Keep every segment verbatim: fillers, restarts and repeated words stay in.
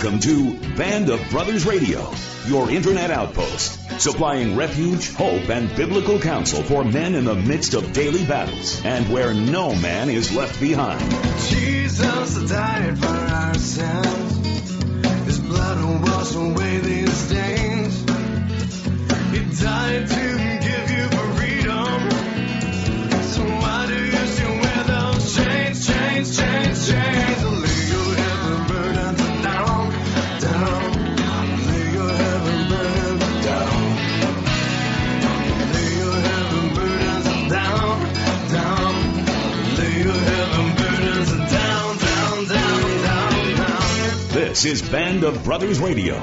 Welcome to Band of Brothers Radio, your internet outpost, supplying refuge, hope, and biblical counsel for men in the midst of daily battles and where no man is left behind. Jesus died for our sins. His blood will wash away these stains. He died to give you freedom. So why do you still wear those chains, chains, chains, chains? Lay your heavy burdens down, down. Lay your heavy burdens down. Lay your heavy burdens down, down. Lay your heavy burdens down, down, down, down, down. This is Band of Brothers Radio.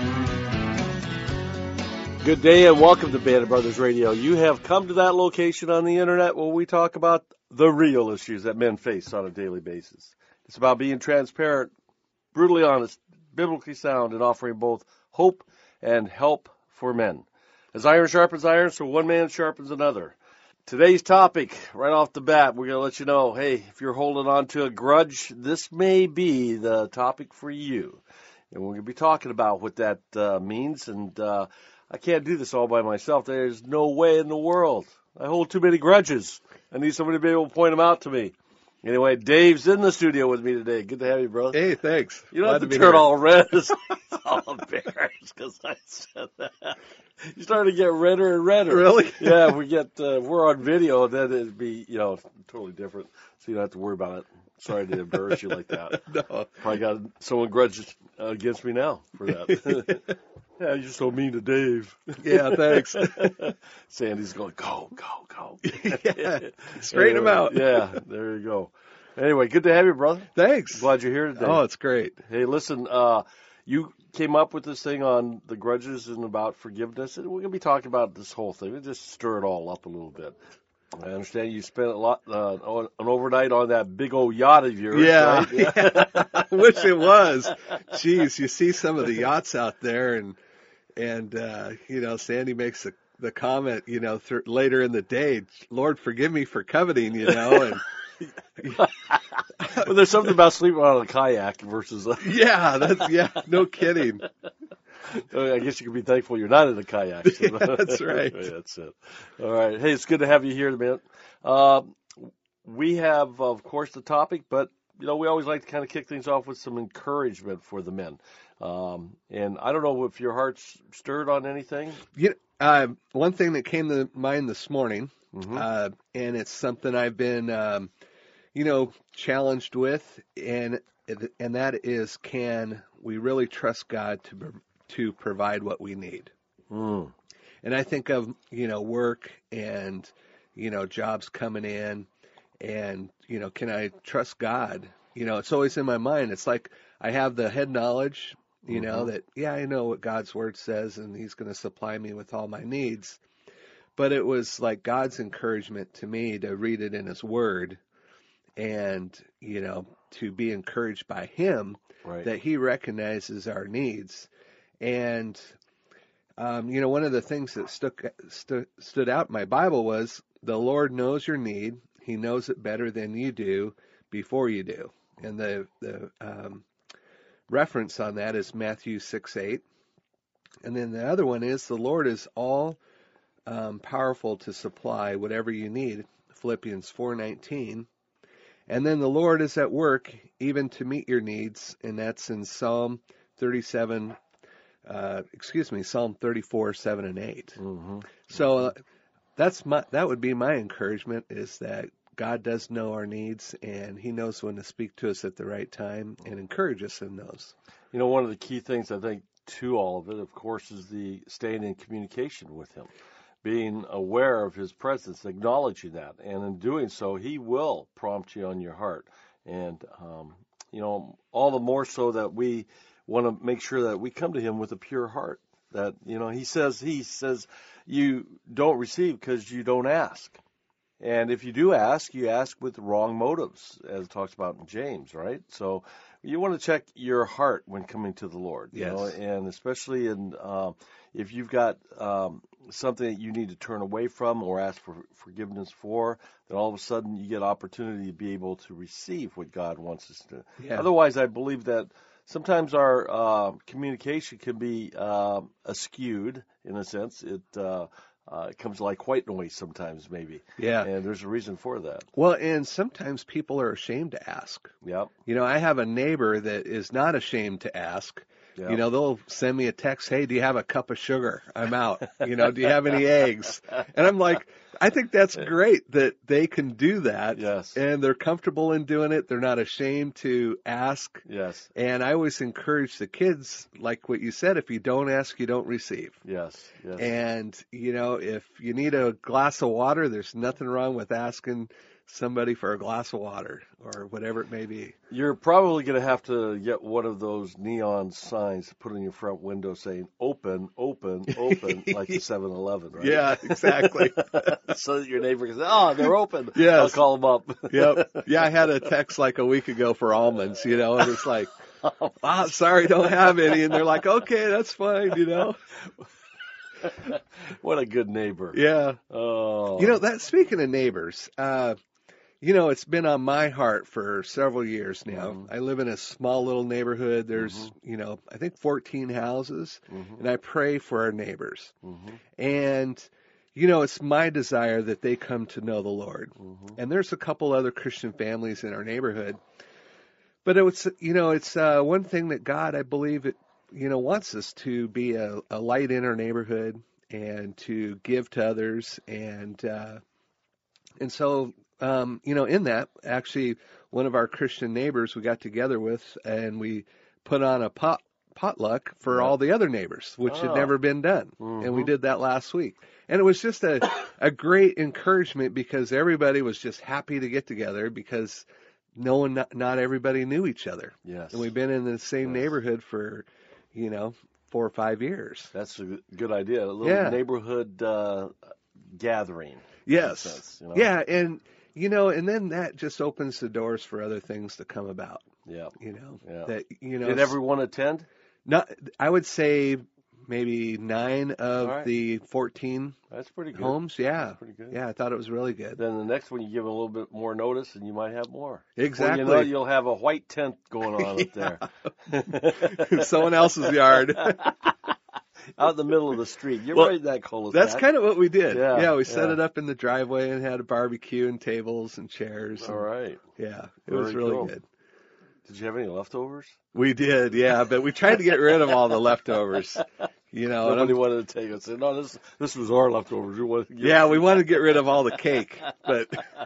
Good day and welcome to Band of Brothers Radio. You have come to that location on the internet where we talk about the real issues that men face on a daily basis. It's about being transparent, brutally honest, biblically sound, and offering both hope and help for men. As iron sharpens iron, so one man sharpens another. Today's topic, right off the bat, we're going to let you know, hey, if you're holding on to a grudge, this may be the topic for you. And we're going to be talking about what that uh, means, and uh, I can't do this all by myself. There's no way in the world. I hold too many grudges. I need somebody to be able to point them out to me. Anyway, Dave's in the studio with me today. Good to have you, brother. Hey, thanks. You don't Glad have to, to be turn here. all red. I'm all embarrassed because I said that. You started to get redder and redder. Really? Yeah, we get, uh, we're on video, then it'd be, you know, totally different. So you don't have to worry about it. Sorry to embarrass you like that. No. Probably got someone grudges uh, against me now for that. Yeah, you're so mean to Dave. Yeah, thanks. Sandy's going, go, go, go. Yeah, straighten him Anyway, out. Yeah, there you go. Anyway, good to have you, brother. Thanks. Glad you're here today. Oh, it's great. Hey, listen, uh, you came up with this thing on the grudges and about forgiveness, and we're going to be talking about this whole thing. We'll just stir it all up a little bit. I understand you spent a lot, uh, on, an overnight on that big old yacht of yours. Yeah, right? yeah. I wish it was. Jeez, you see some of the yachts out there, and and uh, you know, Sandy makes the the comment, you know, th- later in the day, Lord, forgive me for coveting, you know, and Well, there's something about sleeping on a kayak versus. A, yeah, that's yeah, no kidding. I guess you can be thankful you're not in a kayak. So. Yeah, that's right. Yeah, that's it. All right. Hey, it's good to have you here, man. Uh, we have, of course, the topic, but, you know, we always like to kind of kick things off with some encouragement for the men. Um, and I don't know if your heart's stirred on anything. You know, uh, one thing that came to mind this morning, Mm-hmm. uh, and it's something I've been, um, you know, challenged with, and and that is, can we really trust God to to provide what we need? Mm. And I think of, you know, work and, you know, jobs coming in, and, you know, can I trust God? You know, it's always in my mind. It's like I have the head knowledge, you Mm-hmm. know, that, yeah, I know what God's word says, and he's going to supply me with all my needs. But it was like God's encouragement to me to read it in his word and, you know, to be encouraged by him Right. that he recognizes our needs. And, um, you know, one of the things that stuck, stu- stood out in my Bible was the Lord knows your need. He knows it better than you do before you do. And the, the um, reference on that is Matthew six eight. And then the other one is the Lord is all um, powerful to supply whatever you need, Philippians four nineteen. And then the Lord is at work even to meet your needs, and that's in Psalm thirty-seven, uh, excuse me, Psalm thirty-four, seven and eight. Mm-hmm. So uh, that's my, that would be my encouragement, is that God does know our needs, and he knows when to speak to us at the right time and encourage us in those. You know, one of the key things I think to all of it, of course, is the staying in communication with him, being aware of his presence, acknowledging that. And in doing so, he will prompt you on your heart. And, um, you know, all the more so that we want to make sure that we come to him with a pure heart. That, you know, he says, he says, you don't receive because you don't ask. And if you do ask, you ask with wrong motives, as it talks about in James, right? So you want to check your heart when coming to the Lord, you Yes. know, and especially in um, if you've got um, something that you need to turn away from or ask for forgiveness for, then all of a sudden you get opportunity to be able to receive what God wants us to. Yeah. Otherwise, I believe that sometimes our uh, communication can be uh, askewed in a sense. It uh, uh, it comes like white noise sometimes, maybe. Yeah. And there's a reason for that. Well, and sometimes people are ashamed to ask. Yep. You know, I have a neighbor that is not ashamed to ask. Yep. You know, they'll send me a text, hey, do you have a cup of sugar? I'm out. You know, do you have any eggs? And I'm like, I think that's great that they can do that. Yes. And they're comfortable in doing it. They're not ashamed to ask. Yes. And I always encourage the kids, like what you said, if you don't ask, you don't receive. Yes. Yes. And, you know, if you need a glass of water, there's nothing wrong with asking somebody for a glass of water or whatever it may be. You're probably going to have to get one of those neon signs to put on your front window saying open, open, open, like the seven eleven, right? Yeah, exactly. So that your neighbor can say, oh, they're open. Yes. I'll call them up. Yep. Yeah, I had a text like a week ago for almonds, you know, and it's like, oh, sorry, don't have any. And they're like, okay, that's fine, you know. What a good neighbor. Yeah. Oh. You know, that speaking of neighbors, uh, you know, it's been on my heart for several years now. Mm-hmm. I live in a small little neighborhood. There's, Mm-hmm. you know, I think fourteen houses, Mm-hmm. and I pray for our neighbors. Mm-hmm. And, you know, it's my desire that they come to know the Lord. Mm-hmm. And there's a couple other Christian families in our neighborhood. But it was, you know, it's uh, one thing that God, I believe, it, you know, wants us to be a, a light in our neighborhood and to give to others. And, uh, and so, um, you know, in that, actually, one of our Christian neighbors we got together with, and we put on a pot, potluck for Yeah. all the other neighbors, which Oh. had never been done. Mhm. And we did that last week. And it was just a, a great encouragement because everybody was just happy to get together because no one, not, not everybody knew each other. Yes. And we've been in the same Yes. neighborhood for, you know, four or five years. That's a good idea. A little Yeah. neighborhood uh, gathering. Yes. sense, you know? Yeah. And, you know, and then that just opens the doors for other things to come about, Yeah. you know, Yeah. that, you know, Did everyone attend? not, I would say maybe nine of All right. the fourteen That's pretty good. homes. Yeah. That's pretty good. Yeah. I thought it was really good. Then the next one, you give a little bit more notice, and you might have more. Exactly. Well, you know, you'll have a white tent going on up there. Someone else's yard. Out in the middle of the street. You're Well, right in that cul-de-sac. That's kind of what we did. Yeah, Yeah, we set yeah. it up in the driveway and had a barbecue and tables and chairs. All and- right. Yeah, it Very was really cool. good. Did you have any leftovers? We did, yeah, but we tried to get rid of all the leftovers. You know, and Nobody I'm- wanted to take it. Said, no, this this was our leftovers. We wanted to give yeah, we wanted to get rid of all the cake, but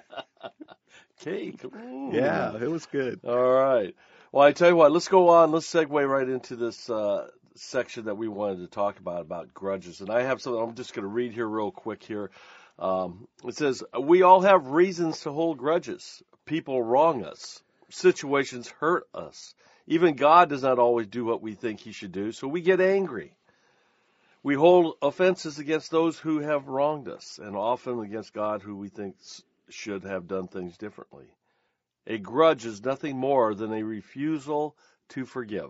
cake. Ooh. yeah, it was good. All right. Well, I tell you what, let's go on. Let's segue right into this uh, section that we wanted to talk about, about grudges. And I have something I'm just going to read here real quick here. Um, it says, we all have reasons to hold grudges. People wrong us. Situations hurt us. Even God does not always do what we think he should do, so we get angry. We hold offenses against those who have wronged us, and often against God who we think should have done things differently. A grudge is nothing more than a refusal to forgive.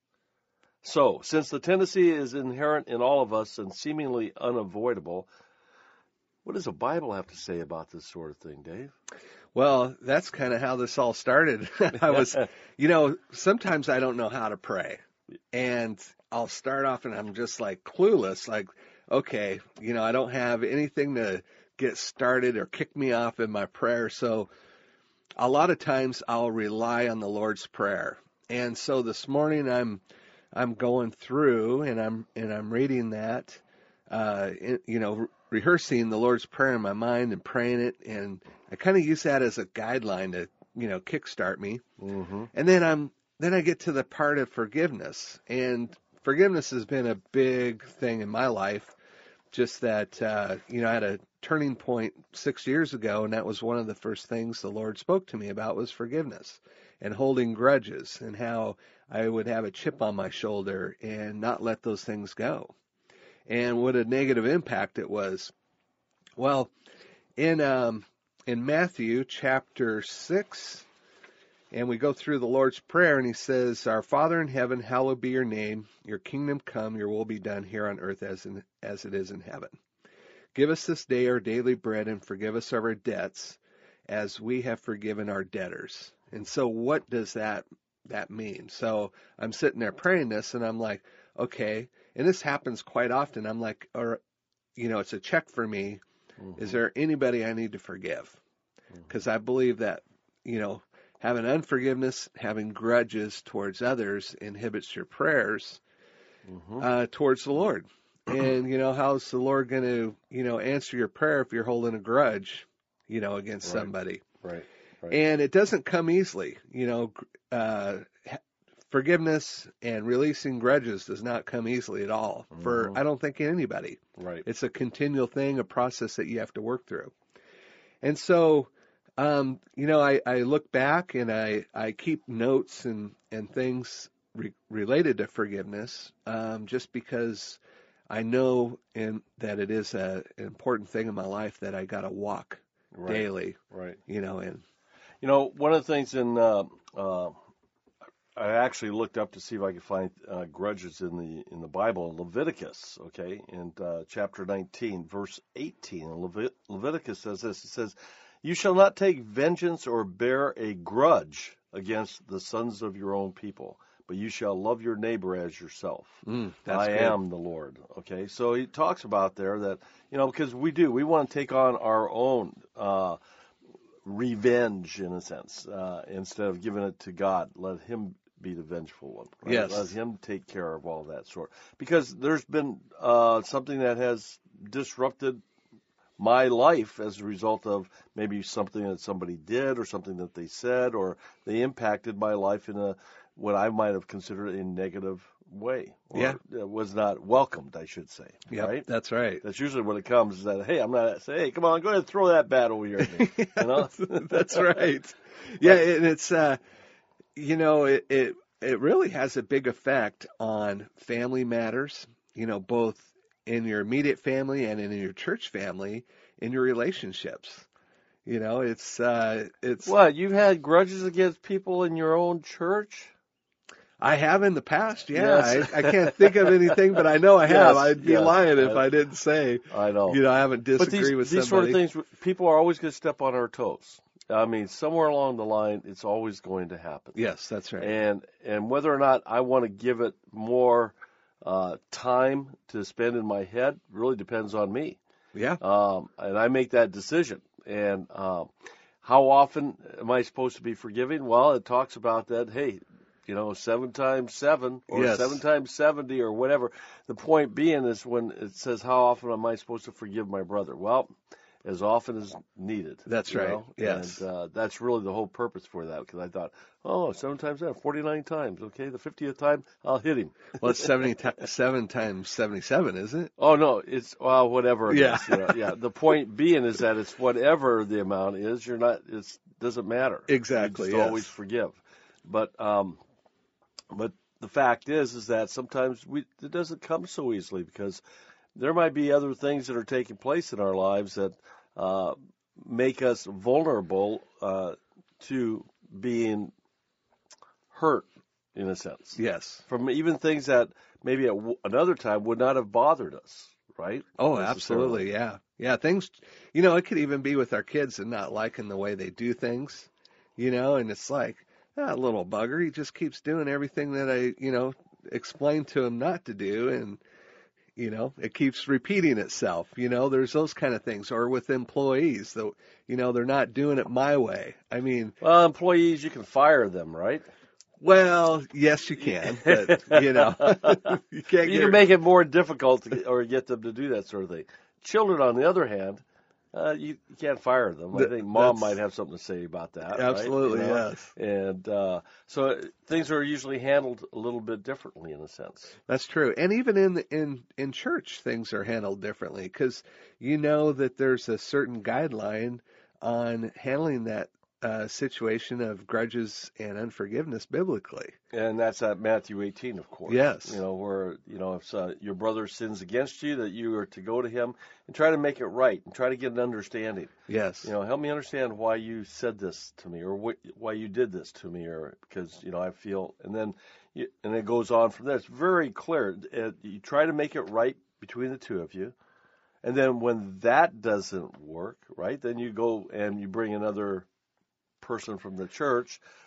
So, since the tendency is inherent in all of us and seemingly unavoidable, what does the Bible have to say about this sort of thing, Dave? Well, that's kind of how this all started. I was, you know, sometimes I don't know how to pray. And I'll start off and I'm just like clueless, like, okay, you know, I don't have anything to get started or kick me off in my prayer. So a lot of times I'll rely on the Lord's Prayer. And so this morning I'm I'm going through and I'm and I'm reading that, uh, in, you know, re- rehearsing the Lord's Prayer in my mind and praying it, and I kind of use that as a guideline to, you know, kickstart me. Mm-hmm. And then I'm then I get to the part of forgiveness, and forgiveness has been a big thing in my life. Just that, uh, you know, I had a turning point six years ago, and that was one of the first things the Lord spoke to me about was forgiveness and holding grudges and how I would have a chip on my shoulder and not let those things go. And what a negative impact it was. Well, in um, in Matthew chapter six, and we go through the Lord's Prayer, and he says, Our Father in heaven, hallowed be your name. Your kingdom come, your will be done here on earth as in, as it is in heaven. Give us this day our daily bread, and forgive us our debts as we have forgiven our debtors. And so what does that that mean? So I'm sitting there praying this, and I'm like, okay, and this happens quite often. I'm like, or, you know, it's a check for me. Mm-hmm. Is there anybody I need to forgive? Because I believe that, you know, having unforgiveness, having grudges towards others inhibits your prayers Mm-hmm. uh, towards the Lord. And, you know, how's the Lord going to, you know, answer your prayer if you're holding a grudge, you know, against Right. somebody? Right. Right. And it doesn't come easily. You know, uh, forgiveness and releasing grudges does not come easily at all for, Mhm. I don't think, anybody. Right. It's a continual thing, a process that you have to work through. And so, um, you know, I, I look back and I, I keep notes and, and things re- related to forgiveness, um, just because I know in, that it is a, an important thing in my life that I got to walk Right. daily, Right. you know, and You know, one of the things in uh, uh, I actually looked up to see if I could find uh, grudges in the in the Bible, in Leviticus, okay, in uh, chapter nineteen, verse eighteen. Levit- Leviticus says this. It says, "You shall not take vengeance or bear a grudge against the sons of your own people, but you shall love your neighbor as yourself. mm, that's I good. am the Lord." Okay, so he talks about there that, you know, because we do, we want to take on our own uh, revenge, in a sense, uh, instead of giving it to God. Let Him be the vengeful one. Right? Yes. Let Him take care of all that sort. Because there's been uh, something that has disrupted my life as a result of maybe something that somebody did or something that they said, or they impacted my life in a what I might have considered a negative way, or Yeah. it was not welcomed, I should say. Yep, Right? that's right. That's usually when it comes. Is that, hey, I'm not say, hey, come on, go ahead and throw that bat over here at me. You know? That's right. Yeah, and it's uh, you know, it, it it really has a big effect on family matters. You know, both in your immediate family and in your church family, in your relationships. You know, it's uh, it's. What, you've had grudges against people in your own church? I have in the past, yeah. Yes. I, I can't think of anything, but I know I have. Yes, I'd be yes. lying if I- I didn't say. I know. You know, I haven't But disagreed these, with these sort somebody. of things, people are always going to step on our toes. I mean, somewhere along the line, it's always going to happen. Yes, that's right. And and whether or not I want to give it more uh, time to spend in my head really depends on me. Yeah. Um, and I make that decision. And um, how often am I supposed to be forgiving? Well, it talks about that, hey, you know, seven times seven or Yes. seven times seventy or whatever. The point being is when it says, how often am I supposed to forgive my brother? Well, as often as needed. That's you right. know? Yes. And uh, that's really the whole purpose for that, because I thought, oh, seven times seven, forty-nine times. Okay, the fiftieth time, I'll hit him. Well, it's seventy ti seven times seventy-seven, isn't it? Oh, no, it's, well, whatever it Yeah. is, you know, yeah. The point being is that it's whatever the amount is, you're not, it doesn't matter. Exactly, You just yes. always forgive. But, um, but the fact is, is that sometimes we, it doesn't come so easily, because there might be other things that are taking place in our lives that uh, make us vulnerable uh, to being hurt, in a sense, Yes. from even things that maybe at w- another time would not have bothered us, right? Oh, Necessarily. absolutely. Yeah. Yeah. Things, you know, it could even be with our kids and not liking the way they do things, you know, and it's like, that little bugger, he just keeps doing everything that I, you know, explained to him not to do. And, you know, it keeps repeating itself. You know, there's those kind of things. Or with employees, though, you know, they're not doing it my way. I mean, Well, employees, you can fire them, right? well, yes, you can, but, you know, you can't You get can make it more difficult to get, or get them to do that sort of thing. Children, on the other hand, uh, you, you can't fire them. I Th- think mom that's- might have something to say about that. Absolutely, right? You know? yes. And uh, so uh, things are usually handled a little bit differently, in a sense. That's true. And even in in in church, things are handled differently because you know that there's a certain guideline on handling that uh, situation of grudges and unforgiveness biblically. And that's at Matthew eighteen, of course. Yes. You know, where, you know, if uh, your brother sins against you, that you are to go to him and try to make it right and try to get an understanding. Yes. You know, help me understand why you said this to me, or what, why you did this to me, or because, you know, I feel, and then, you, and it goes on from there. It's very clear. It, you try to make it right between the two of you. And then when that doesn't work, right, then you go and you bring another person from the church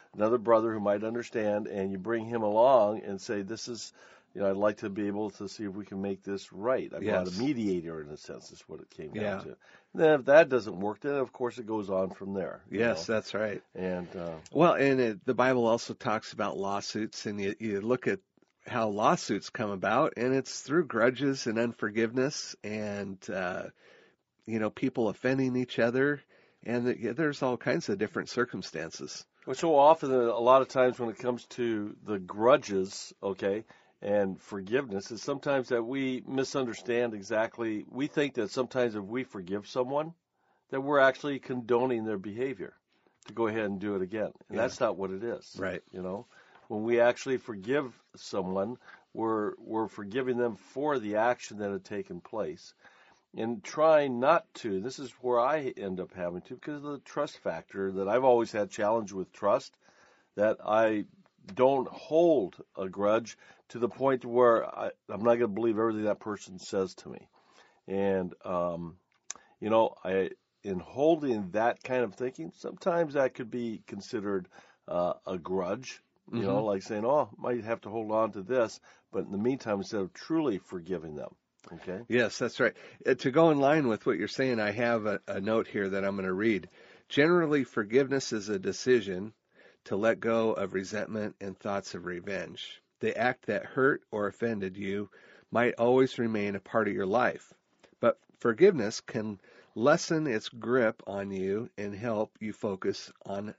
another brother who might understand, and you bring him along and say, this is, you know, I'd like to be able to see if we can make this right. I brought Yes. a mediator, in a sense, is what it came down Yeah. to. And then if that doesn't work, then, of course, it goes on from there. you Yes, know. that's right. And, uh, Well, and it, the Bible also talks about lawsuits, and you, you look at how lawsuits come about, and it's through grudges and unforgiveness, and uh, you know, people offending each other, and the, yeah, there's all kinds of different circumstances. well, so often, uh, a lot of times when it comes to the grudges, okay, and forgiveness, is sometimes that we misunderstand exactly. We think that sometimes if we forgive someone, that we're actually condoning their behavior to go ahead and do it again. And Yeah. that's not what it is. Right. You know, when we actually forgive someone, we're we're forgiving them for the action that had taken place, and trying not to. This is where I end up having to, because of the trust factor that I've always had challenge with trust, that I don't hold a grudge to the point where I, I'm not going to believe everything that person says to me. And, um, you know, I in holding that kind of thinking, sometimes that could be considered uh, a grudge, you know, like saying, oh, might have to hold on to this, but in the meantime, instead of truly forgiving them, okay? Yes, that's right. Uh, to go in line with what you're saying, I have a, a note here that I'm going to read. Generally, forgiveness is a decision to let go of resentment and thoughts of revenge. The act that hurt or offended you might always remain a part of your life, but forgiveness can lessen its grip on you and help you focus on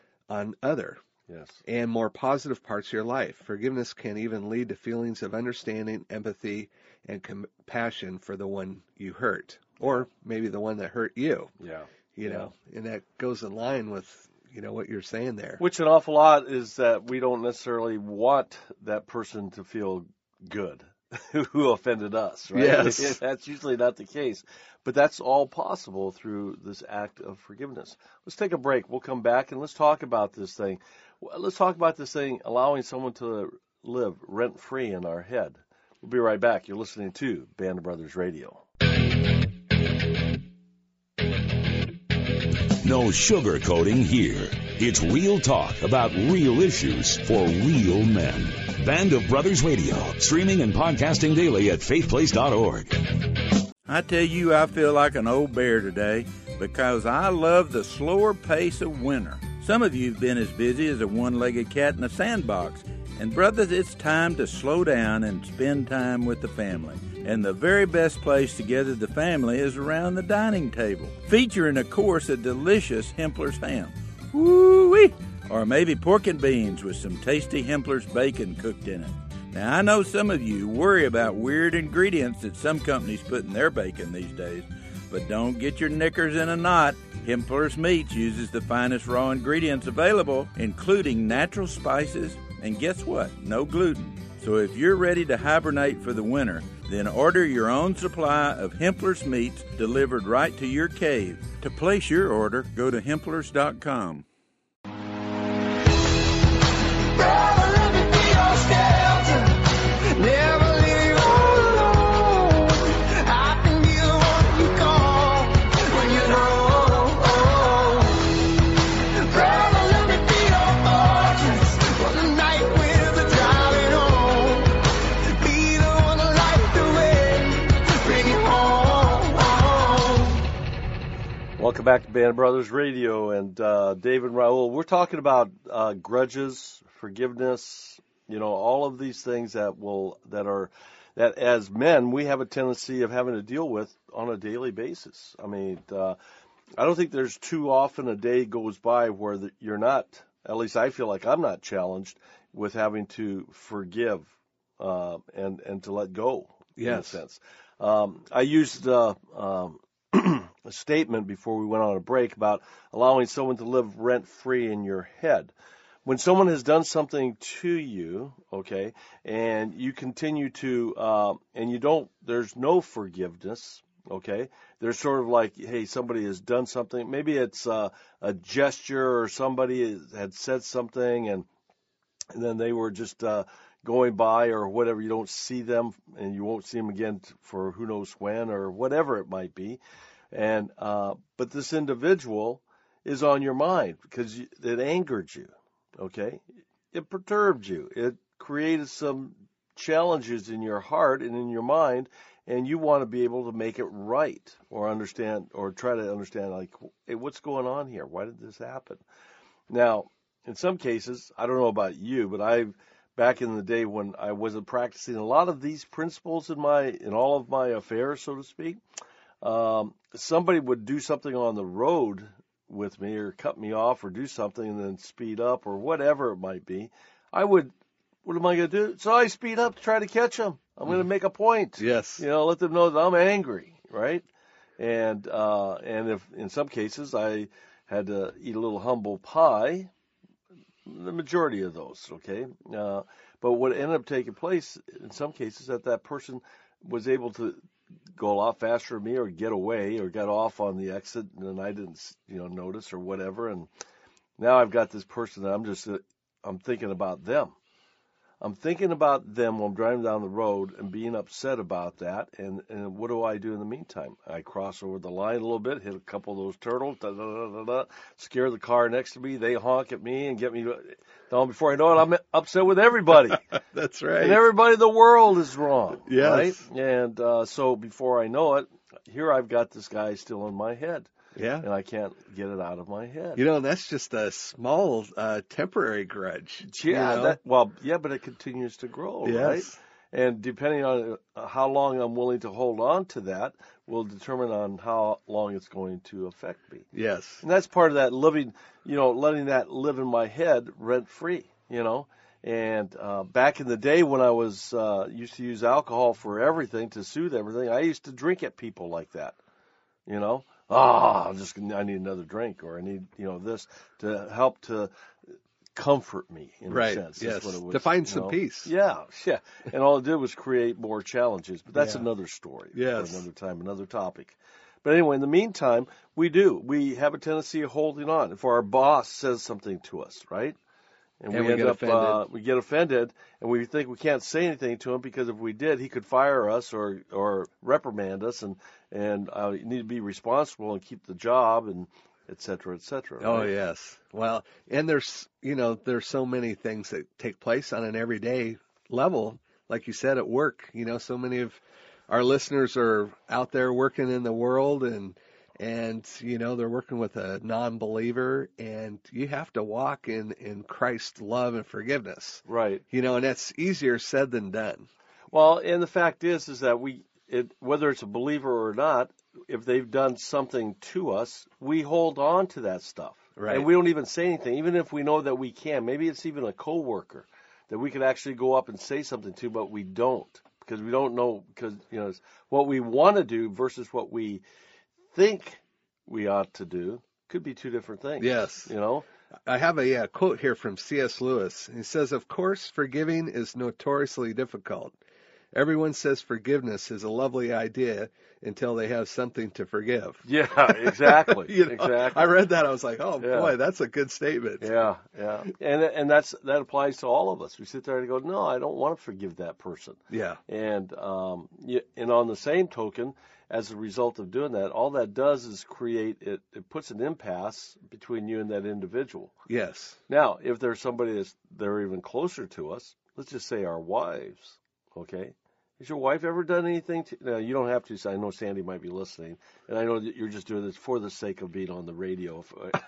on other Yes. and more positive parts of your life. Forgiveness can even lead to feelings of understanding, empathy, and compassion for the one you hurt, or maybe the one that hurt you. Yeah. You know, and that goes in line with, you know, what you're saying there. Which an awful lot is that we don't necessarily want that person to feel good who offended us, right? Yes. That's usually not the case. But that's all possible through this act of forgiveness. Let's take a break. We'll come back and let's talk about this thing. Let's talk about this thing, allowing someone to live rent-free in our head. We'll be right back. You're listening to Band of Brothers Radio. No sugarcoating here. It's real talk about real issues for real men. Band of Brothers Radio, streaming and podcasting daily at faith place dot org. I tell you, I feel like an old bear today because I love the slower pace of winter. Some of you have been as busy as a one-legged cat in a sandbox. And brothers, it's time to slow down and spend time with the family. And the very best place to gather the family is around the dining table, featuring, of course, a delicious Hempler's ham. Woo-wee! Or maybe pork and beans with some tasty Hempler's bacon cooked in it. Now, I know some of you worry about weird ingredients that some companies put in their bacon these days, but don't get your knickers in a knot. Hempler's Meats uses the finest raw ingredients available, including natural spices, and guess what? No gluten. So if you're ready to hibernate for the winter, then order your own supply of Hempler's Meats delivered right to your cave. To place your order, go to hemplers dot com. Brother, let me be your shelter. Never leave you all alone. I can be the one you call when you're low. Brother, let me be your fortress for the night when the driving home. Be the one to light the way, bring you home. Welcome back to Band of Brothers Radio, and uh, Dave and Raul. We're talking about uh, grudges, forgiveness, you know, all of these things that will that are that as men we have a tendency of having to deal with on a daily basis. I mean, uh, I don't think there's too often a day goes by where the, you're not. At least I feel like I'm not challenged with having to forgive uh, and and to let go. In a Yes. sense, um, I used. Uh, um, a statement before we went on a break about allowing someone to live rent-free in your head. When someone has done something to you, okay, and you continue to, uh, and you don't, there's no forgiveness, okay, there's sort of like, hey, somebody has done something, maybe it's uh, a gesture or somebody had said something and, and then they were just uh, going by or whatever, you don't see them and you won't see them again for who knows when or whatever it might be. And uh, but this individual is on your mind because you, it angered you. okay, it perturbed you. It created some challenges in your heart and in your mind, and you want to be able to make it right or understand or try to understand, like, hey, what's going on here? Why did this happen? Now, in some cases, I don't know about you, but I, back in the day when I wasn't practicing a lot of these principles in my, in all of my affairs, so to speak, um, somebody would do something on the road with me or cut me off or do something and then speed up or whatever it might be. I would, what am I going to do? So I speed up to try to catch them. I'm going to make a point. Yes. You know, let them know that I'm angry, right? And, uh, and if in some cases I had to eat a little humble pie, the majority of those, okay? Uh, but what ended up taking place in some cases that that person was able to go a lot faster than me or get away or got off on the exit and I didn't, you know, notice or whatever. And now I've got this person that I'm just, uh, I'm thinking about them. I'm thinking about them while I'm driving down the road and being upset about that. And, and what do I do in the meantime? I cross over the line a little bit, hit a couple of those turtles, da, da, da, da, da, scare the car next to me. They honk at me and get me down. Before I know it, I'm upset with everybody. That's right. And everybody in the world is wrong. Yes. Right? And uh, so before I know it, here I've got this guy still in my head. Yeah. And I can't get it out of my head. You know, and that's just a small, uh, temporary grudge. Yeah, you know? that, well, yeah, but it continues to grow, Yes. right? And depending on how long I'm willing to hold on to that will determine on how long it's going to affect me. Yes. And that's part of that living, you know, letting that live in my head rent free, you know. And uh, back in the day when I was uh, used to use alcohol for everything, to soothe everything, I used to drink at people like that, you know. Oh, I'm just I need another drink, or I need, you know, this to help to comfort me in Right. a sense. Yes. That's what it was, To find you some know. peace. Yeah, yeah. And all it did was create more challenges. But that's Yeah. another story Yes. for another time, another topic. But anyway, in the meantime, we do. We have a tendency of holding on. If our boss says something to us, right? And, And we, we end get up, offended. Uh, we get offended, and we think we can't say anything to him because if we did, he could fire us or or reprimand us, and and uh, you need to be responsible and keep the job, and et cetera, et cetera. Oh, right? yes. Well, and there's, you know, there's so many things that take place on an everyday level, like you said, at work. You know, so many of our listeners are out there working in the world, and and you know, they're working with a non-believer, and you have to walk in in Christ's love and forgiveness. Right. You know, and that's easier said than done. Well, and the fact is, is that we, it, whether it's a believer or not, if they've done something to us, we hold on to that stuff. Right. And we don't even say anything, even if we know that we can. Maybe it's even a coworker that we could actually go up and say something to, but we don't, because we don't know, because, you know, it's what we want to do versus what we think we ought to do could be two different things. Yes. You know? I have a uh, quote here from C S Lewis. He says, "Of course, forgiving is notoriously difficult. Everyone says forgiveness is a lovely idea until they have something to forgive." Yeah, exactly. You know, exactly. I read that. I was like, oh, Yeah. boy, that's a good statement. Yeah, yeah. And and that's that applies to all of us. We sit there and go, no, I don't want to forgive that person. Yeah. And um, y- and on the same token, as a result of doing that, all that does is create it. It puts an impasse between you and that individual. Yes. Now, if there's somebody that's they're even closer to us, let's just say our wives. Okay, has your wife ever done anything to? Now, you don't have to. So I know Sandy might be listening, and I know that you're just doing this for the sake of being on the radio.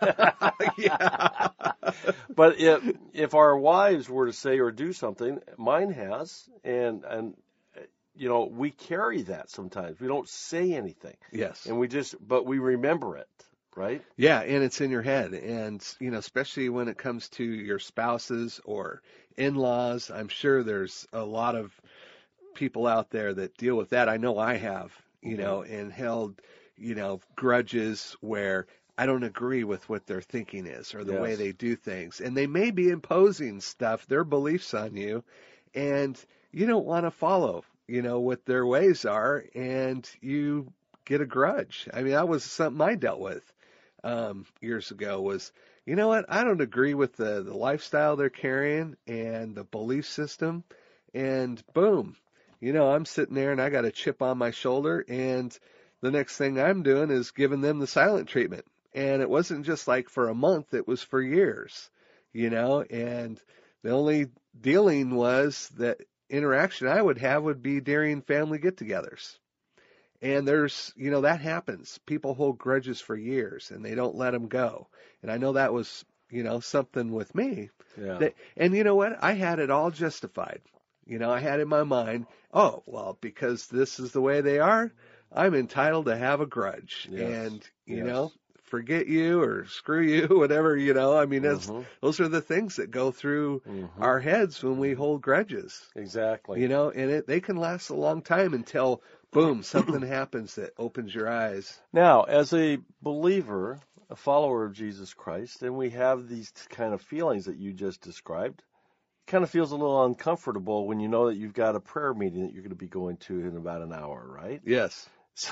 Yeah. But if if our wives were to say or do something, mine has, and and you know, we carry that sometimes. We don't say anything, Yes. and we just, but we remember it, right? Yeah, and it's in your head. And, you know, especially when it comes to your spouses or in-laws, I'm sure there's a lot of people out there that deal with that. I know I have, you know, and held, you know, grudges where I don't agree with what their thinking is or the Yes. way they do things. And they may be imposing stuff, their beliefs on you, and you don't want to follow, you know, what their ways are, and you get a grudge. I mean, that was something I dealt with um, years ago was, you know what, I don't agree with the, the lifestyle they're carrying and the belief system, and boom, you know, I'm sitting there and I got a chip on my shoulder, and the next thing I'm doing is giving them the silent treatment. And it wasn't just like for a month, it was for years. you know, and the only dealing was that interaction I would have would be during family get-togethers. And there's, you know, that happens. People hold grudges for years and they don't let them go. And I know that was, you know, something with me. Yeah. That, and you know what? I had it all justified. You know, I had in my mind, oh, well, because this is the way they are, I'm entitled to have a grudge. Yes. And, you Yes. know, forget you or screw you, whatever, you know. I mean, that's, Mhm. those are the things that go through Mhm. our heads when we hold grudges. Exactly. You know, and it, they can last a long time until, boom, something happens that opens your eyes. Now, as a believer, a follower of Jesus Christ, and we have these kind of feelings that you just described, it kind of feels a little uncomfortable when you know that you've got a prayer meeting that you're going to be going to in about an hour, right? Yes.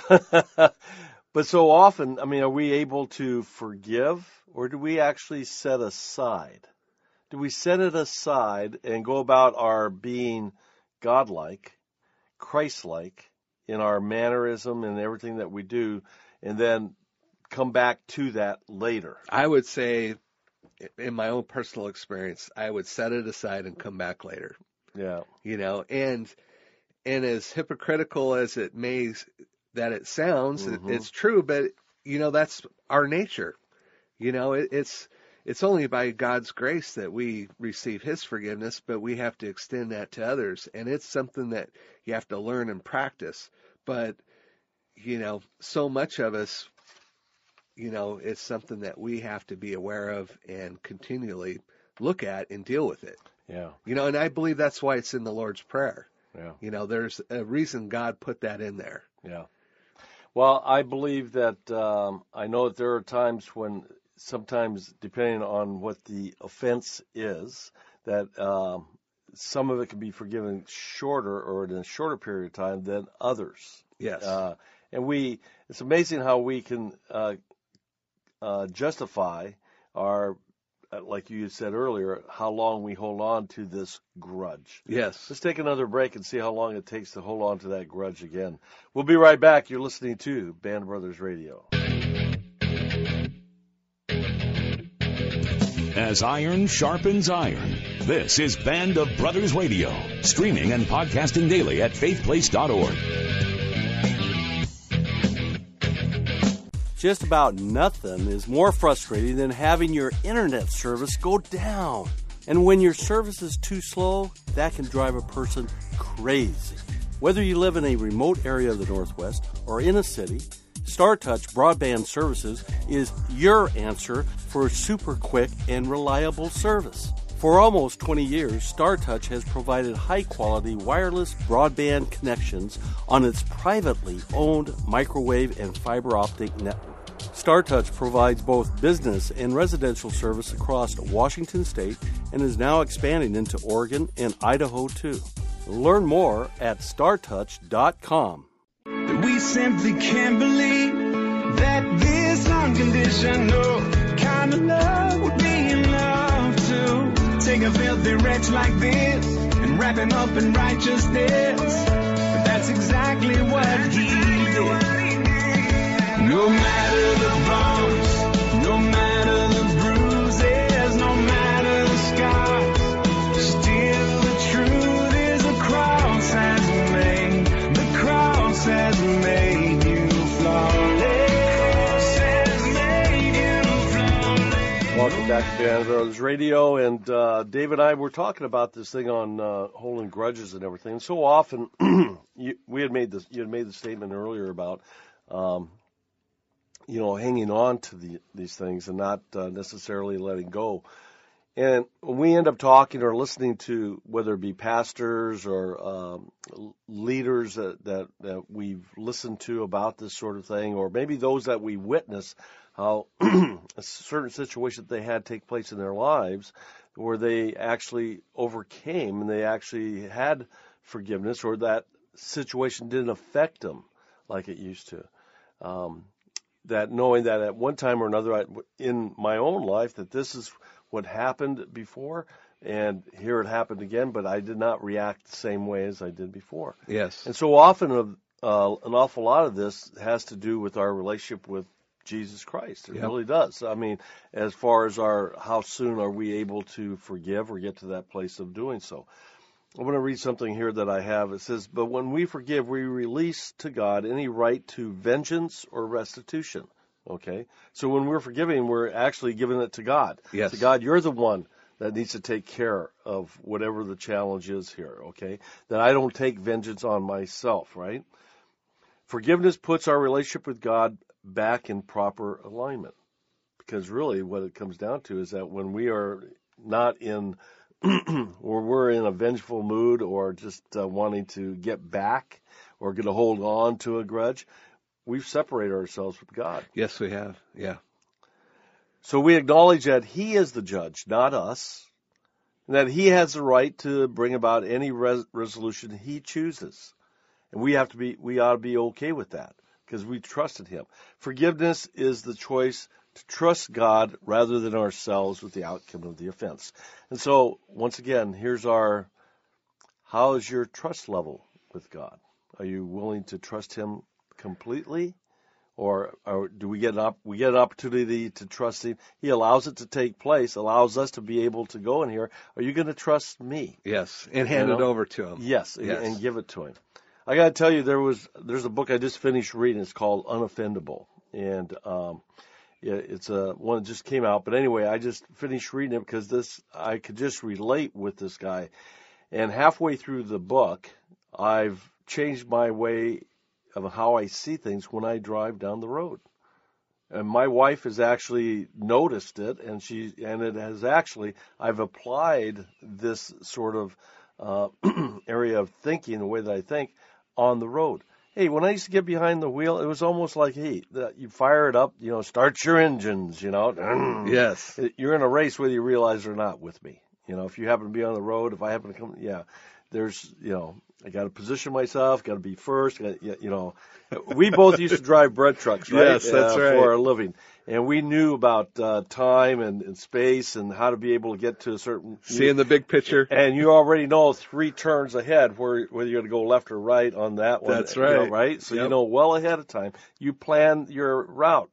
But so often, I mean, are we able to forgive, or do we actually set aside? Do we set it aside and go about our being godlike, Christ-like in our mannerism and everything that we do, and then come back to that later? I would say, in my own personal experience, I would set it aside and come back later. Yeah. You know, and and as hypocritical as it may that it sounds, Mhm. it, it's true. But you know, that's our nature. You know, it, it's it's only by God's grace that we receive His forgiveness, but we have to extend that to others, and it's something that you have to learn and practice. But you know, so much of us, you know, it's something that we have to be aware of and continually look at and deal with it. Yeah. You know, and I believe that's why it's in the Lord's Prayer. Yeah. You know, there's a reason God put that in there. Yeah. Well, I believe that um, I know that there are times when sometimes, depending on what the offense is, that um, some of it can be forgiven shorter or in a shorter period of time than others. Yes. Uh, and we, it's amazing how we can uh, uh, justify our, uh, like you said earlier, how long we hold on to this grudge. Yes. Let's take another break and see how long it takes to hold on to that grudge again. We'll be right back. You're listening to Band of Brothers Radio. As iron sharpens iron, this is Band of Brothers Radio, streaming and podcasting daily at faith place dot org. Just about nothing is more frustrating than having your internet service go down. And when your service is too slow, that can drive a person crazy. Whether you live in a remote area of the Northwest or in a city, StarTouch Broadband Services is your answer for super quick and reliable service. For almost twenty years, StarTouch has provided high-quality wireless broadband connections on its privately owned microwave and fiber optic network. StarTouch provides both business and residential service across Washington State and is now expanding into Oregon and Idaho, too. Learn more at star touch dot com. We simply can't believe that this unconditional kind of love would be enough to take a filthy wretch like this and wrap him up in righteousness. But that's exactly what he did. No matter the bumps, no matter the bruises, no matter the scars, still the truth is the cross has made, the cross has made you flawless, has made you flawless. Welcome back to Band of Brothers Radio, and uh, Dave and I were talking about this thing on uh, holding grudges and everything. And so often, you, we had made this, you had made the statement earlier about, um, you know, hanging on to the, these things and not uh, necessarily letting go. And when we end up talking or listening to, whether it be pastors or um, leaders that, that, that we've listened to about this sort of thing, or maybe those that we witness, how a certain situation that they had take place in their lives where they actually overcame and they actually had forgiveness, or that situation didn't affect them like it used to. Um, that knowing that at one time or another in my own life that this is what happened before, and here it happened again, but I did not react the same way as I did before. Yes. And so often uh, an awful lot of this has to do with our relationship with Jesus Christ. It Yep. really does. I mean, as far as our how soon are we able to forgive or get to that place of doing so. I want to read something here that I have. It says, but when we forgive, we release to God any right to vengeance or restitution. Okay? So when we're forgiving, we're actually giving it to God. Yes. To God, you're the one that needs to take care of whatever the challenge is here, okay? That I don't take vengeance on myself, right? Forgiveness puts our relationship with God back in proper alignment. Because really what it comes down to is that when we are not in, or we're in a vengeful mood or just uh, wanting to get back or going to hold on to a grudge, we've separated ourselves from God. Yes, we have. Yeah. So we acknowledge that He is the judge, not us, and that He has the right to bring about any res- resolution He chooses. And we have to be, we ought to be okay with that because we trusted Him. Forgiveness is the choice to trust God rather than ourselves with the outcome of the offense. And so, once again, here's our, how is your trust level with God? Are you willing to trust Him completely? Or, or do we get an op- we get an opportunity to trust Him? He allows it to take place, allows us to be able to go in here. Are you going to trust me? Yes, and hand You it know? over to Him. Yes, Yes. and give it to Him. I got to tell you, there was there's a book I just finished reading. It's called Unoffendable, and um, it, it's a one that just came out. But anyway, I just finished reading it because this I could just relate with this guy. And halfway through the book, I've changed my way of how I see things when I drive down the road. And my wife has actually noticed it, and she and it has actually I've applied this sort of uh, area of thinking, the way that I think, on the road. Hey, when I used to get behind the wheel, it was almost like, hey, the, you fire it up, you know, start your engines, you know. Yes. You're in a race whether you realize it or not with me. You know, if you happen to be on the road, if I happen to come, yeah, there's, you know, I got to position myself, got to be first, gotta, you know. We both used to drive bread trucks, right? Yes, that's uh, right. For our living. And we knew about uh, time and, and space and how to be able to get to a certain... Seeing the big picture. And you already know three turns ahead where whether you're going to go left or right on that one. That's you know, right. right? So Yep. you know well ahead of time. You plan your route.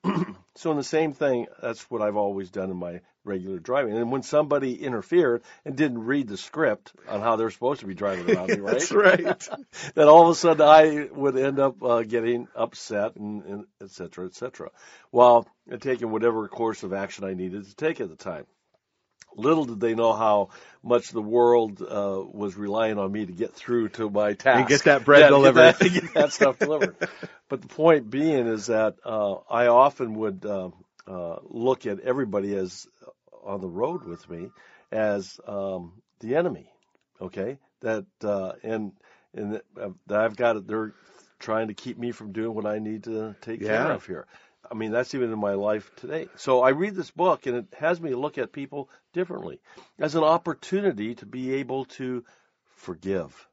So in the same thing, that's what I've always done in my regular driving. And when somebody interfered and didn't read the script on how they're supposed to be driving around me, right? That's right. Then all of a sudden I would end up uh, getting upset and, and et cetera, et cetera, while taking whatever course of action I needed to take at the time. Little did they know how much the world uh, was relying on me to get through to my task. And get that bread Yeah, delivered. Get that, get that stuff delivered. But the point being is that uh, I often would uh, uh, look at everybody as on the road with me as um, the enemy. Okay, that uh, and and that I've got it. They're trying to keep me from doing what I need to take Yeah. care of here. I mean, that's even in my life today. So I read this book, and it has me look at people differently as an opportunity to be able to forgive.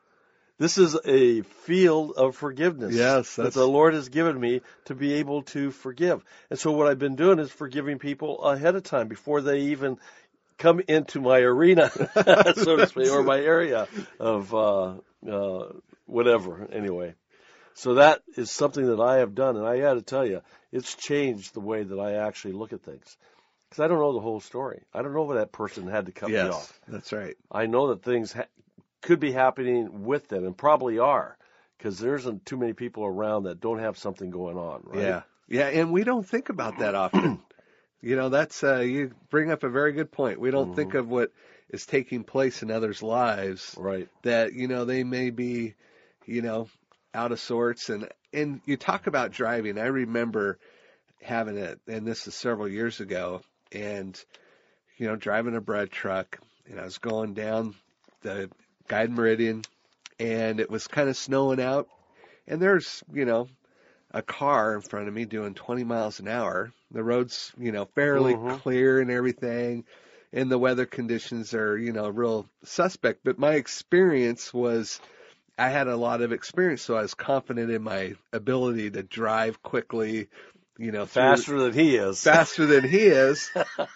This is a field of forgiveness Yes, that that's- the Lord has given me to be able to forgive. And so what I've been doing is forgiving people ahead of time before they even come into my arena, so to speak, or my area of uh, uh, whatever, anyway. So that is something that I have done, and I got to tell you, it's changed the way that I actually look at things. Because I don't know the whole story. I don't know if that person had to cut me Yes, off. that's right. I know that things ha- could be happening with them, and probably are, because there isn't too many people around that don't have something going on, right? Yeah. Yeah, and we don't think about that often. You know, that's, uh, you bring up a very good point. We don't Mm-hmm. think of what is taking place in others' lives. Right. That, you know, they may be, you know, out of sorts. And, and you talk about driving. I remember having it, and this is several years ago, and, you know, driving a bread truck, and I was going down the Guide Meridian, and it was kind of snowing out, and there's, you know, a car in front of me doing twenty miles an hour. The road's, you know, fairly Mhm. clear and everything, and the weather conditions are, you know, real suspect. But my experience was, I had a lot of experience, so I was confident in my ability to drive quickly, you know, through- Faster than he is. faster than he is.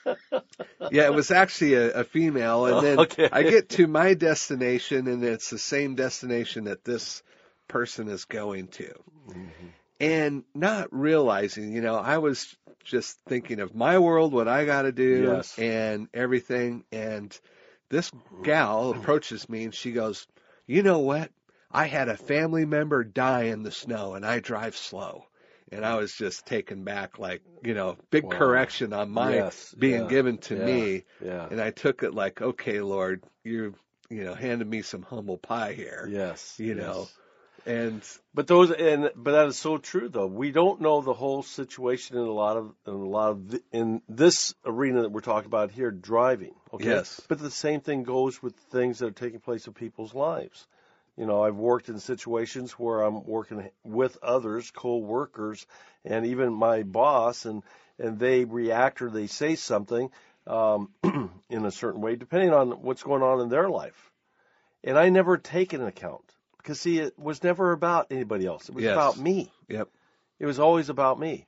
Yeah, it was actually a, a female, and then Okay. I get to my destination, and it's the same destination that this person is going to. and not realizing, you know, I was just thinking of my world, what I got to do, Yes. and everything. And this gal approaches me and she goes, you know what? I had a family member die in the snow and I drive slow. And I was just taken back, like, you know, big Wow. correction on my Yes, being yeah, given to yeah, me. yeah. And I took it like, okay, Lord, you, you know, handed me some humble pie here. Yes. You yes. know, and But those and but that is so true though. We don't know the whole situation in a lot of in a lot of the, in this arena that we're talking about here, driving. Okay. Yes. But the same thing goes with things that are taking place in people's lives. You know, I've worked in situations where I'm working with others, co-workers, and even my boss, and and they react or they say something um, in a certain way, depending on what's going on in their life. And I never take it into account. Because, see, it was never about anybody else. It was Yes. about me. Yep. It was always about me.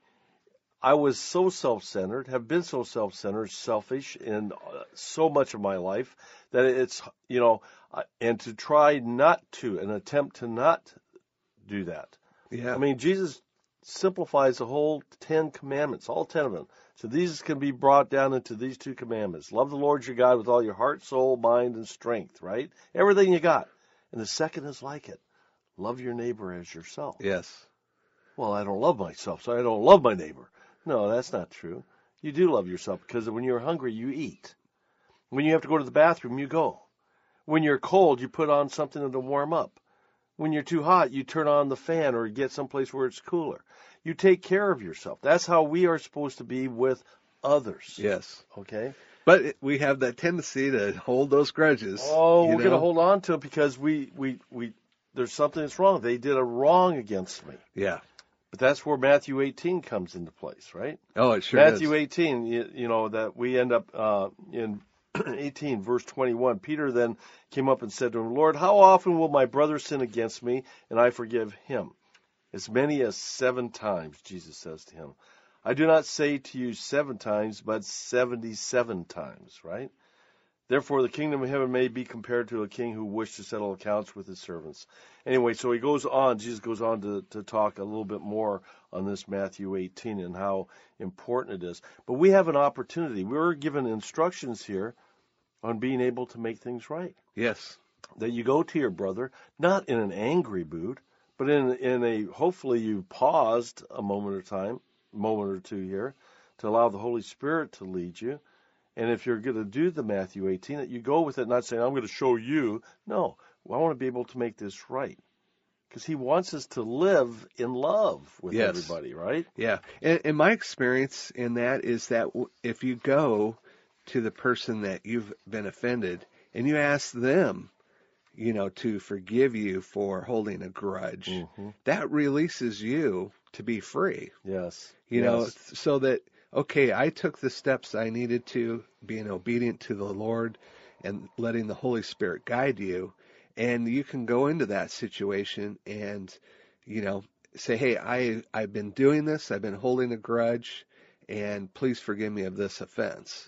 I was so self-centered, have been so self-centered, selfish in uh, so much of my life that it's, you know, uh, and to try not to, an attempt to not do that. Yeah. I mean, Jesus simplifies the whole Ten Commandments, all ten of them. So these can be brought down into these two commandments. Love the Lord your God with all your heart, soul, mind, and strength, right? Everything you got. And the second is like it. Love your neighbor as yourself. Yes. Well, I don't love myself, so I don't love my neighbor. No, that's not true. You do love yourself because when you're hungry, you eat. When you have to go to the bathroom, you go. When you're cold, you put on something to warm up. When you're too hot, you turn on the fan or get someplace where it's cooler. You take care of yourself. That's how we are supposed to be with others. Yes. Okay? But it- we have that tendency to hold those grudges. Oh, you we're know? going to hold on to it because we, we, we, there's something that's wrong. They did a wrong against me. Yeah. But that's where Matthew eighteen comes into place, right? Oh, it sure Matthew is. eighteen, you, you know, that we end up uh, in eighteen, verse twenty-one. Peter then came up and said to him, Lord, how often will my brother sin against me and I forgive him? As many as seven times, Jesus says to him. I do not say to you seven times, but seventy-seven times, right? Therefore, the kingdom of heaven may be compared to a king who wished to settle accounts with his servants. Anyway, so he goes on, Jesus goes on to, to talk a little bit more on this Matthew eighteen and how important it is. But we have an opportunity. We're given instructions here on being able to make things right. Yes. That you go to your brother, not in an angry mood, but in in a, hopefully you paused a moment or time, moment or two here, to allow the Holy Spirit to lead you. And if you're going to do the Matthew eighteen, that you go with it, not saying, I'm going to show you. No, I want to be able to make this right. Because he wants us to live in love with Yes. everybody, right? Yeah. And, and my experience in that is that w- if you go to the person that you've been offended and you ask them, you know, to forgive you for holding a grudge, Mm-hmm. that releases you to be free. Yes. You know, Yes. so that, okay, I took the steps I needed to, being obedient to the Lord and letting the Holy Spirit guide you. And you can go into that situation and, you know, say, hey, I, I've been doing this. I've been holding a grudge, and please forgive me of this offense.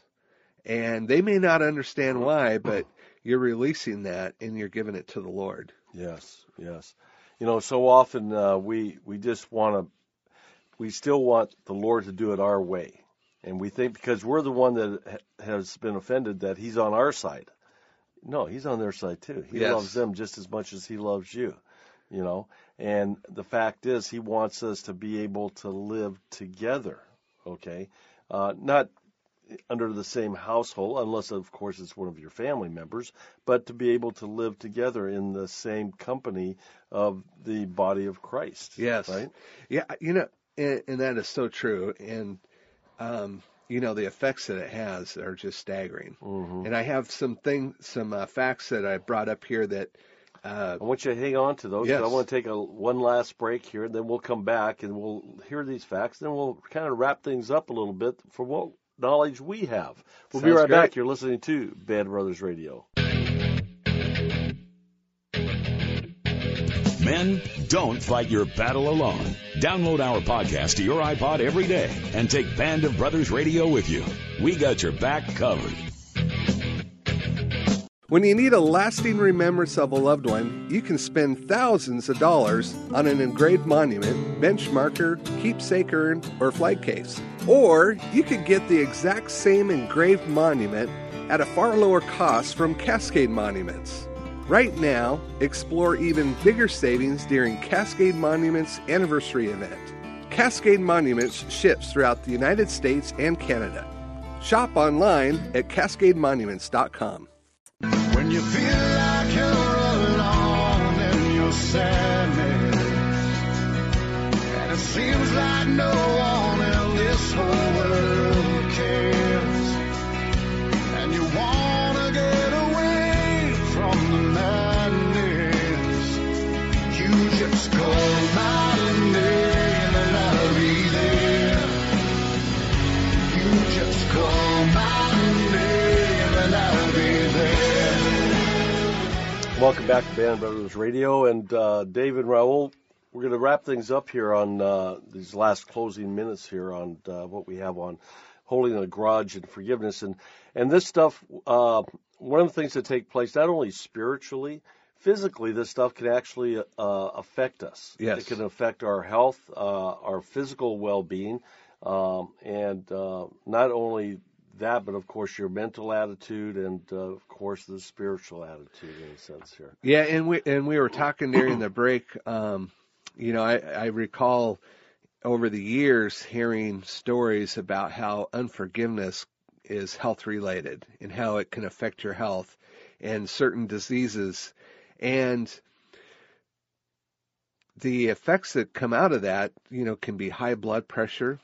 And they may not understand why, but you're releasing that and you're giving it to the Lord. Yes, yes. You know, so often uh, we we just want to, we still want the Lord to do it our way. And we think because we're the one that ha- has been offended that he's on our side. No, he's on their side too. He Yes. loves them just as much as he loves you, you know. And the fact is he wants us to be able to live together, okay? Uh, not under the same household, unless, of course, it's one of your family members, but to be able to live together in the same company of the body of Christ. Yes. Right? Yeah, you know, and, and that is so true. And, um, you know, the effects that it has are just staggering. Mm-hmm. And I have some thing, some uh, facts that I brought up here that, uh, I want you to hang on to those. 'Cause Yes. I want to take a one last break here, and then we'll come back and we'll hear these facts. Then we'll kind of wrap things up a little bit for what knowledge we have. We'll be Sounds right great. back. You're listening to Band Brothers Radio. Men, don't fight your battle alone. Download our podcast to your iPod every day and take Band of Brothers Radio with you. We got your back covered. When you need a lasting remembrance of a loved one, you can spend thousands of dollars on an engraved monument, bench marker, keepsake urn, or flag case. Or you could get the exact same engraved monument at a far lower cost from Cascade Monuments. Right now, explore even bigger savings during Cascade Monuments anniversary event. Cascade Monuments ships throughout the United States and Canada. Shop online at cascade monuments dot com. When you feel like you're alone in your sadness, and it seems like no one in this whole world cares, and you wanna get away from the madness, you just call my name and I'll be there. You just call my name and I'll be there. Welcome back to Band Brothers Radio, and uh, Dave and Raul, we're going to wrap things up here on uh, these last closing minutes here on uh, what we have on holding a grudge and forgiveness, and and this stuff. Uh, one of the things that take place not only spiritually, physically, this stuff can actually uh, affect us. Yes. It can affect our health, uh, our physical well-being, um, and uh, not only that, but of course your mental attitude and uh, of course the spiritual attitude in a sense here. Yeah, and we and we were talking during the break. Um, you know, I, I recall over the years hearing stories about how unforgiveness is health related and how it can affect your health and certain diseases, and the effects that come out of that, you know, can be high blood pressure,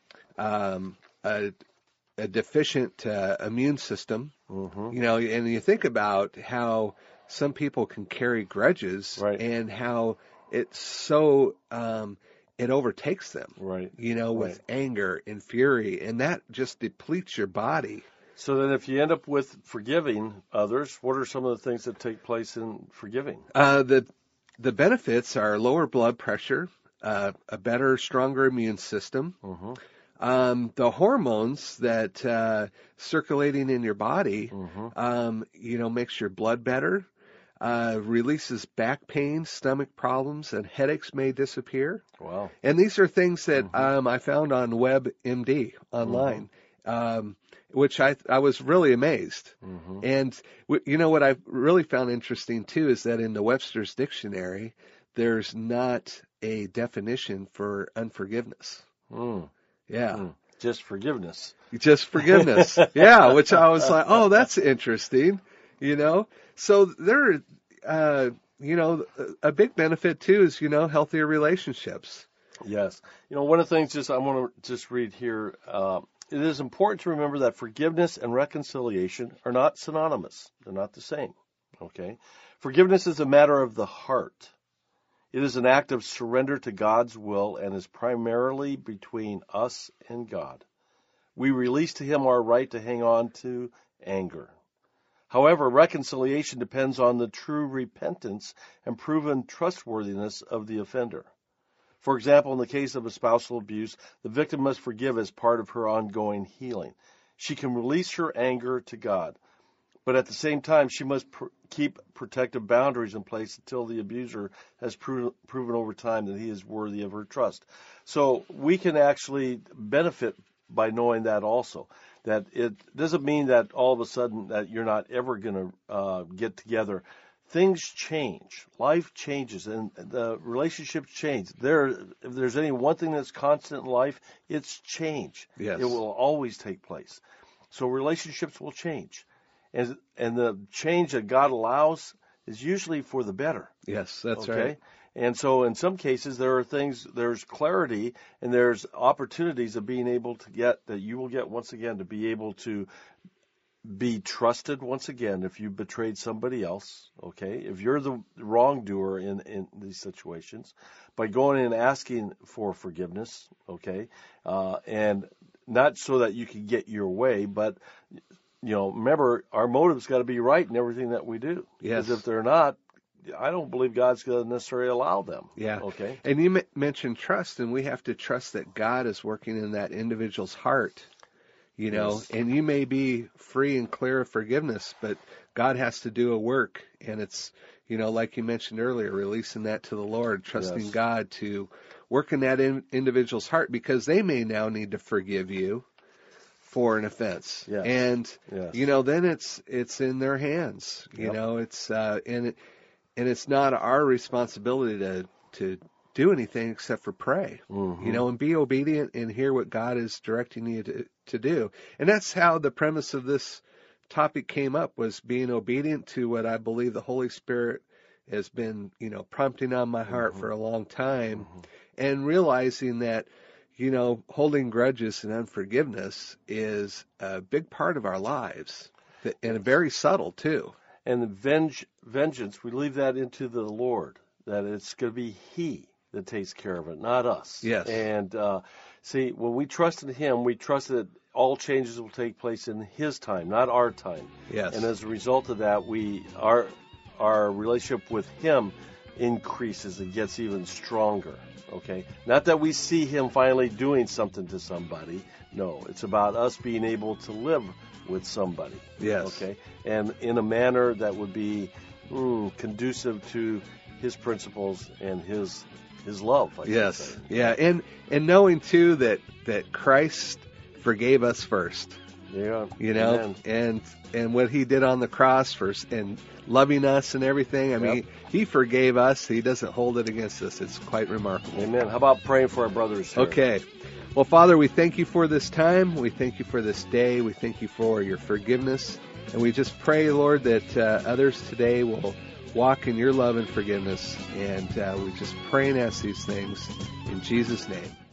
um, a a deficient uh, immune system, Mm-hmm. you know, and you think about how some people can carry grudges, Right. and how it's so, um, it overtakes them, Right. you know, with Right. anger and fury, and that just depletes your body. So then if you end up with forgiving others, what are some of the things that take place in forgiving? Uh, the, the benefits are lower blood pressure, uh, a better, stronger immune system, Mm-hmm. Um, the hormones that uh, circulating in your body, Mm-hmm. um, you know, makes your blood better, uh, releases back pain, stomach problems, and headaches may disappear. Wow. And these are things that Mm-hmm. um, I found on WebMD online, um, which I I was really amazed. Mm-hmm. And w- you know what I really found interesting too is that in the Webster's Dictionary, there's not a definition for unforgiveness. Mm. Yeah. Mm. Just forgiveness. Just forgiveness. Yeah, which I was like, oh, that's interesting, you know? So there, uh, you know, a big benefit too is, you know, healthier relationships. Yes. You know, one of the things just I want to just read here, uh, it is important to remember that forgiveness and reconciliation are not synonymous. They're not the same. Okay? Forgiveness is a matter of the heart. It is an act of surrender to God's will and is primarily between us and God. We release to Him our right to hang on to anger. However, reconciliation depends on the true repentance and proven trustworthiness of the offender. For example, in the case of a spousal abuse, the victim must forgive as part of her ongoing healing. She can release her anger to God, but at the same time, she must pr- keep protective boundaries in place until the abuser has pro- proven over time that he is worthy of her trust. So we can actually benefit by knowing that also. That it doesn't mean that all of a sudden that you're not ever going to uh, get together. Things change. Life changes, and the relationships change. There, if there's any one thing that's constant in life, it's change. Yes. It will always take place. So relationships will change. And and the change that God allows is usually for the better. Yes, that's okay? right. And so in some cases there are things, there's clarity and there's opportunities of being able to get, that you will get once again, to be able to be trusted once again if you betrayed somebody else, okay? If you're the wrongdoer in, in these situations, by going in and asking for forgiveness, okay? Uh, and not so that you can get your way, but you know, remember, our motive's got to be right in everything that we do. Yes. Because if they're not, I don't believe God's going to necessarily allow them. Yeah. Okay. And you m- mentioned trust, and we have to trust that God is working in that individual's heart, You know, Yes. and you may be free and clear of forgiveness, but God has to do a work, and it's, you know, like you mentioned earlier, releasing that to the Lord, trusting Yes. God to work in that in, individual's heart, because they may now need to forgive you for an offense. Yes. And, Yes. you know, then it's, it's in their hands, you Yep. know, it's, uh, and it, and it's not our responsibility to, to do anything except for pray, Mhm. you know, and be obedient and hear what God is directing you to, to do. And that's how the premise of this topic came up, was being obedient to what I believe the Holy Spirit has been, you know, prompting on my heart for a long time, and realizing that, you know, holding grudges and unforgiveness is a big part of our lives, that- and very subtle too. And the venge, vengeance, we leave that into the Lord, that it's going to be He that takes care of it, not us. Yes. And uh, see, when we trust in Him, we trust that all changes will take place in His time, not our time. Yes. And as a result of that, we our our relationship with Him increases and gets even stronger. Okay, not that we see Him finally doing something to somebody. No, it's about us being able to live with somebody. Yes. Okay, and in a manner that would be mm, conducive to His principles and His His love. I should Yes. say. Yeah. And, and knowing too that, that Christ forgave us first, Yeah. you know, Amen. and, and what He did on the cross first, and loving us and everything. I mean, Yep. He forgave us. He doesn't hold it against us. It's quite remarkable. Amen. How about praying for our brothers here? Okay. Well, Father, we thank You for this time. We thank You for this day. We thank You for Your forgiveness. And we just pray, Lord, that uh, others today will walk in Your love and forgiveness. And uh, we just pray and ask these things in Jesus' name.